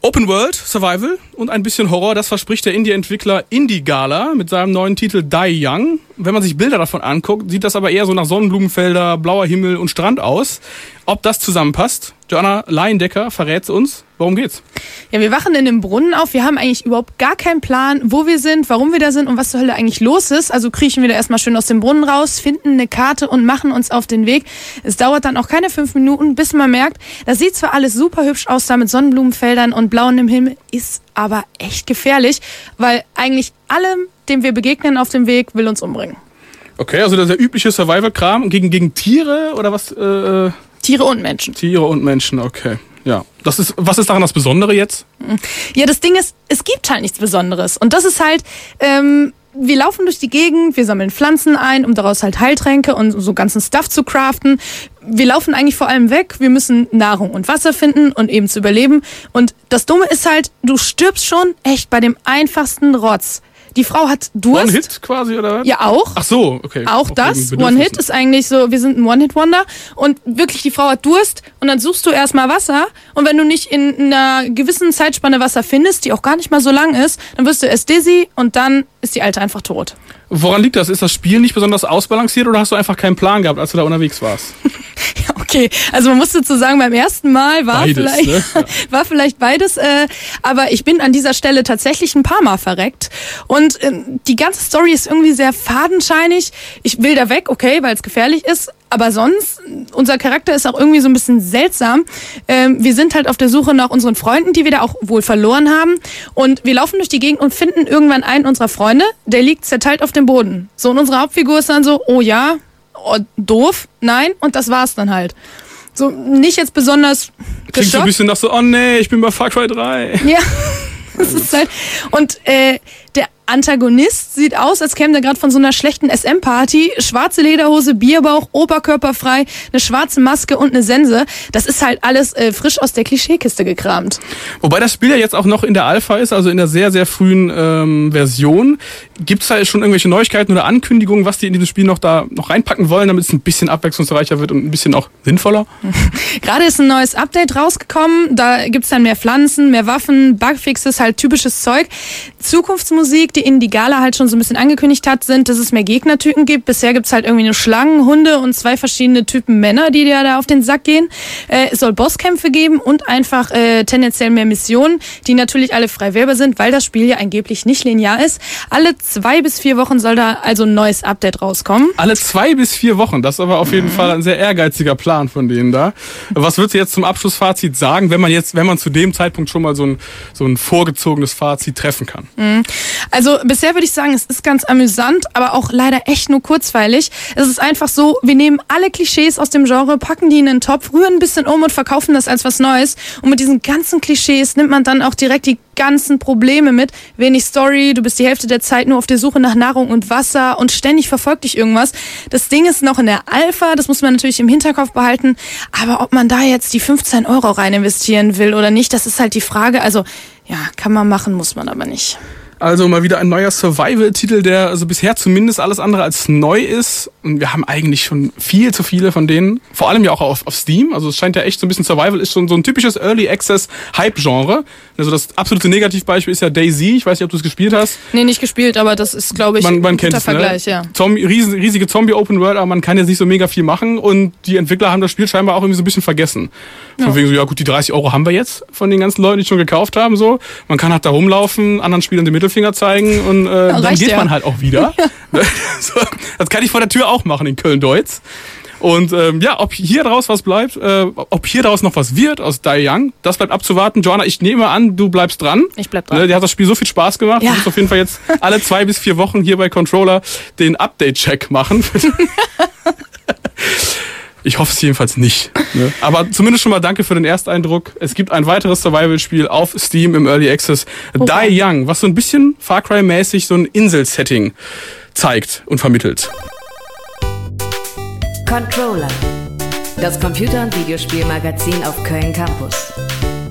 Open World, Survival und ein bisschen Horror, das verspricht der Indie-Entwickler Indie-Gala mit seinem neuen Titel Die Young. Wenn man sich Bilder davon anguckt, sieht das aber eher so nach Sonnenblumenfelder, blauer Himmel und Strand aus. Ob das zusammenpasst? Joanna Laiendecker verrät uns. Worum geht's? Ja, wir wachen in einem Brunnen auf. Wir haben eigentlich überhaupt gar keinen Plan, wo wir sind, warum wir da sind und was zur Hölle eigentlich los ist. Also kriechen wir da erstmal schön aus dem Brunnen raus, finden eine Karte und machen uns auf den Weg. Es dauert dann auch keine 5 Minuten, bis man merkt, das sieht zwar alles super hübsch aus da mit Sonnenblumenfeldern und blauem Himmel, ist aber echt gefährlich, weil eigentlich allem, dem wir begegnen auf dem Weg, will uns umbringen. Okay, also der übliche Survival-Kram gegen Tiere oder was? Tiere und Menschen. Tiere und Menschen, okay. Ja. Was ist daran das Besondere jetzt? Ja, das Ding ist, es gibt halt nichts Besonderes. Und das ist halt, wir laufen durch die Gegend, wir sammeln Pflanzen ein, um daraus halt Heiltränke und so ganzen Stuff zu craften. Wir laufen eigentlich vor allem weg, wir müssen Nahrung und Wasser finden und eben zu überleben. Und das Dumme ist halt, du stirbst schon echt bei dem einfachsten Rotz. Die Frau hat Durst. One-Hit quasi, oder was? Ja, auch. Ach so, okay. Auch das. One-Hit ist eigentlich so, wir sind ein One-Hit-Wonder. Und wirklich, die Frau hat Durst und dann suchst du erstmal Wasser. Und wenn du nicht in einer gewissen Zeitspanne Wasser findest, die auch gar nicht mal so lang ist, dann wirst du erst dizzy und dann ist die Alte einfach tot. Woran liegt das? Ist das Spiel nicht besonders ausbalanciert oder hast du einfach keinen Plan gehabt, als du da unterwegs warst? Ja, okay. Also man muss dazu sagen, beim ersten Mal war vielleicht beides. Aber ich bin an dieser Stelle tatsächlich ein paar Mal verreckt. Und die ganze Story ist irgendwie sehr fadenscheinig. Ich will da weg, okay, weil es gefährlich ist. Aber sonst, unser Charakter ist auch irgendwie so ein bisschen seltsam. Wir sind halt auf der Suche nach unseren Freunden, die wir da auch wohl verloren haben. Und wir laufen durch die Gegend und finden irgendwann einen unserer Freunde, der liegt zerteilt auf dem Boden. So, und unsere Hauptfigur ist dann so, oh ja, oh, doof, nein, und das war's dann halt. So, nicht jetzt besonders geschockt. Klingt so ein bisschen nach so, oh nee, ich bin bei Far Cry 3. Ja, das ist halt, und der Antagonist sieht aus, als käme der gerade von so einer schlechten SM-Party. Schwarze Lederhose, Bierbauch, oberkörperfrei, eine schwarze Maske und eine Sense. Das ist halt alles frisch aus der Klischeekiste gekramt. Wobei das Spiel ja jetzt auch noch in der Alpha ist, also in der sehr, sehr frühen Version. Gibt es da schon irgendwelche Neuigkeiten oder Ankündigungen, was die in dieses Spiel noch reinpacken wollen, damit es ein bisschen abwechslungsreicher wird und ein bisschen auch sinnvoller? Gerade ist ein neues Update rausgekommen. Da gibt's dann mehr Pflanzen, mehr Waffen, Bugfixes, halt typisches Zeug. Zukunftsmusik, die Indie-Gala halt schon so ein bisschen angekündigt hat, sind, dass es mehr Gegnertypen gibt. Bisher gibt's halt irgendwie eine Schlangen, Hunde und 2 verschiedene Typen Männer, die dir da auf den Sack gehen. Es soll Bosskämpfe geben und einfach tendenziell mehr Missionen, die natürlich alle frei wählbar sind, weil das Spiel ja angeblich nicht linear ist. Alle 2 bis 4 Wochen soll da also ein neues Update rauskommen. Alle 2 bis 4 Wochen, das ist aber auf jeden Fall ein sehr ehrgeiziger Plan von denen da. Was würdest du jetzt zum Abschlussfazit sagen, wenn man zu dem Zeitpunkt schon mal so ein vorgezogenes Fazit treffen kann? Also bisher würde ich sagen, es ist ganz amüsant, aber auch leider echt nur kurzweilig. Es ist einfach so, wir nehmen alle Klischees aus dem Genre, packen die in einen Topf, rühren ein bisschen um und verkaufen das als was Neues. Und mit diesen ganzen Klischees nimmt man dann auch direkt die ganzen Probleme mit. Wenig Story, du bist die Hälfte der Zeit nur auf der Suche nach Nahrung und Wasser und ständig verfolgt dich irgendwas. Das Ding ist noch in der Alpha, das muss man natürlich im Hinterkopf behalten. Aber ob man da jetzt die 15 € rein investieren will oder nicht, das ist halt die Frage. Also ja, kann man machen, muss man aber nicht. Also mal wieder ein neuer Survival-Titel, der also bisher zumindest alles andere als neu ist. Und wir haben eigentlich schon viel zu viele von denen. Vor allem ja auch auf Steam. Also es scheint ja echt so ein bisschen Survival ist schon so ein typisches Early Access Hype-Genre. Also das absolute Negativbeispiel ist ja DayZ. Ich weiß nicht, ob du es gespielt hast. Nee, nicht gespielt, aber das ist, glaube ich, man ein kennt guter es, Vergleich, ne? Ja. Riesige Zombie-Open-World, aber man kann jetzt nicht so mega viel machen. Und die Entwickler haben das Spiel scheinbar auch irgendwie so ein bisschen vergessen. Von wegen so, ja gut, die 30 € haben wir jetzt von den ganzen Leuten, die schon gekauft haben. So, man kann halt da rumlaufen, anderen Spielern den Mittelfinger zeigen und dann geht man halt auch wieder. So, das kann ich vor der Tür auch machen in Köln-Deutz. Und ob hier draus was bleibt, ob hier draus noch was wird aus Die Young, das bleibt abzuwarten. Joanna, ich nehme an, du bleibst dran. Ich bleib dran. Dir hat das Spiel so viel Spaß gemacht. Ja. Du musst auf jeden Fall jetzt alle 2 bis 4 Wochen hier bei Controller den Update-Check machen. Ich hoffe es jedenfalls nicht. Ne? Aber zumindest schon mal danke für den Ersteindruck. Es gibt ein weiteres Survival-Spiel auf Steam im Early Access. Die Young, was so ein bisschen Far Cry-mäßig so ein Insel-Setting zeigt und vermittelt. Controller, das Computer- und Videospielmagazin auf Köln Campus.